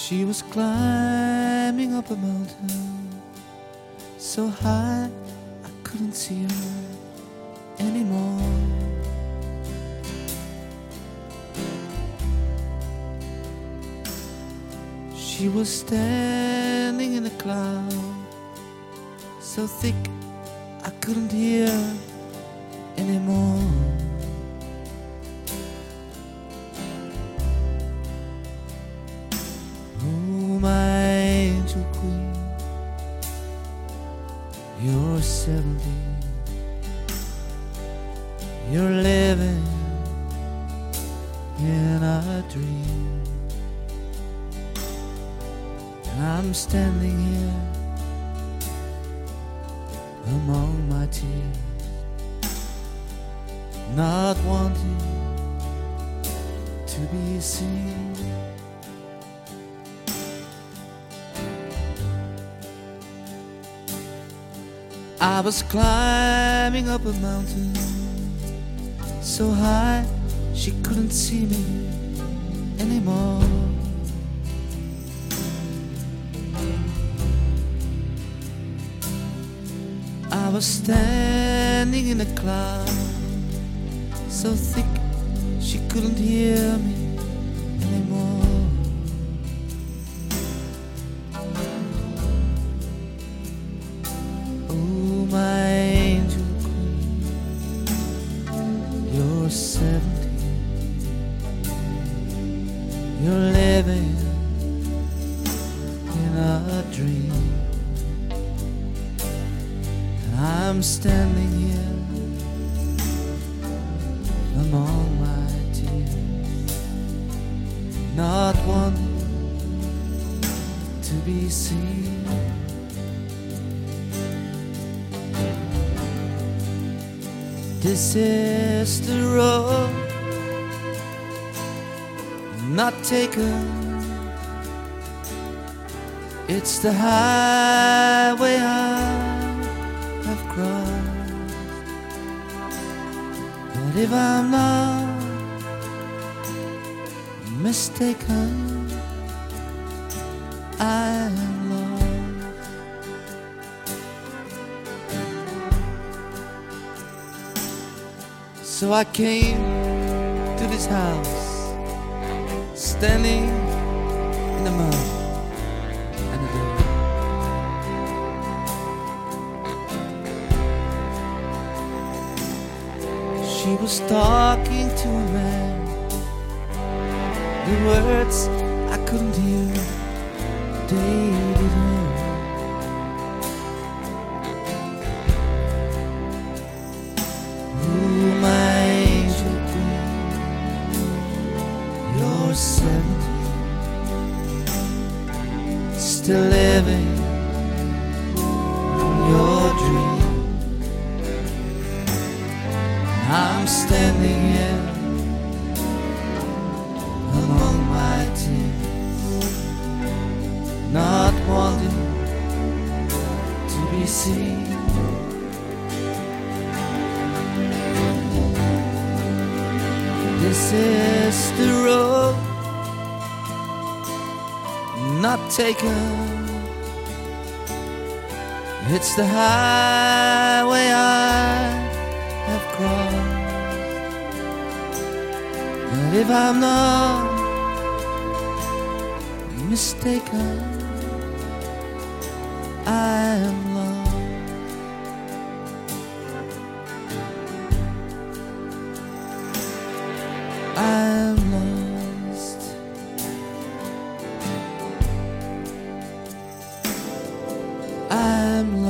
She was climbing up a mountain so high I couldn't see her anymore. She was standing in a cloud so thick I couldn't hear anymore. Oh, my angel queen, you're 70. You're living in a dream. I'm standing here among my tears, not wanting to be seen. I was climbing up a mountain so high she couldn't see me anymore. I was standing in a cloud so thick she couldn't hear me anymore. Oh, my angel queen, you're 70. You're living in a dream. I'm standing here among my tears, not wanting to be seen. This is the road not taken, it's the highway I have crossed. But if I'm not mistaken, I am lost. So I came to this house, standing in the mud and the dirt. She was talking to a man, the words I couldn't hear, they did hurt. Oh, my angel queen, you're 70, still living your dream. I'm standing here among my tears, not wanting to be seen. This is the road not taken, it's the highway I have crossed. But if I'm not mistaken, I am lost. I am lost. I am lost.